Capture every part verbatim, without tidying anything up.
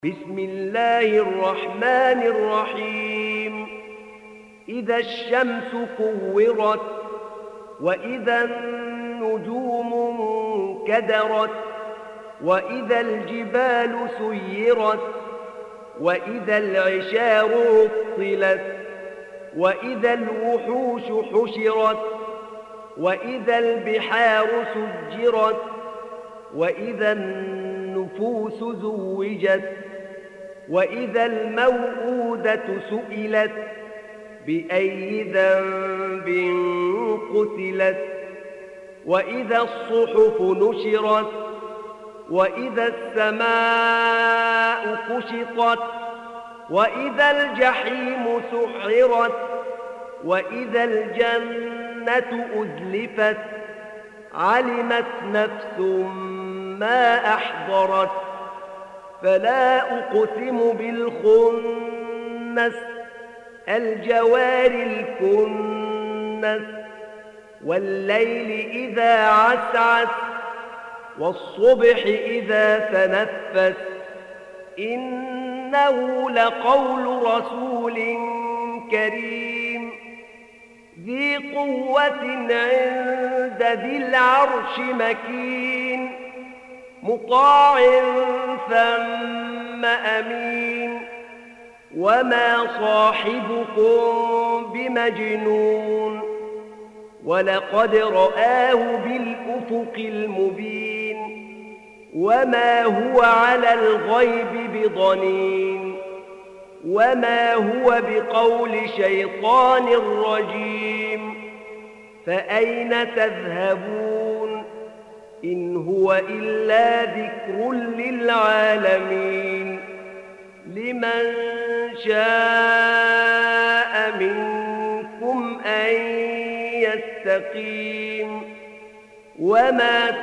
بسم الله الرحمن الرحيم. إذا الشمس كورت وإذا النجوم انكدرت وإذا الجبال سيرت وإذا العشار عطلت وإذا الوحوش حشرت وإذا البحار سجرت وإذا النفوس زوجت وإذا الموءودة سئلت بأي ذنب قتلت وإذا الصحف نشرت وإذا السماء كشطت وإذا الجحيم سعرت وإذا الجنة أزلفت علمت نفس ما أحضرت. فلا أقسم بالخنس الجوار الكنس والليل إذا عسعس والصبح إذا تنفس إنه لقول رسول كريم ذي قوة عند ذي العرش مكين مطاع ثم أمين وما صاحبكم بمجنون ولقد رآه بالأفق المبين وما هو على الغيب بضنين وما هو بقول شيطان رجيم. فأين تذهبون إن هو إلا ذكر للعالمين لمن شاء منكم أن يستقيم وما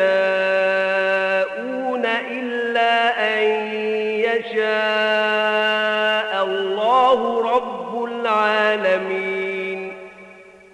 تشاءون إلا أن يشاء الله رب العالمين.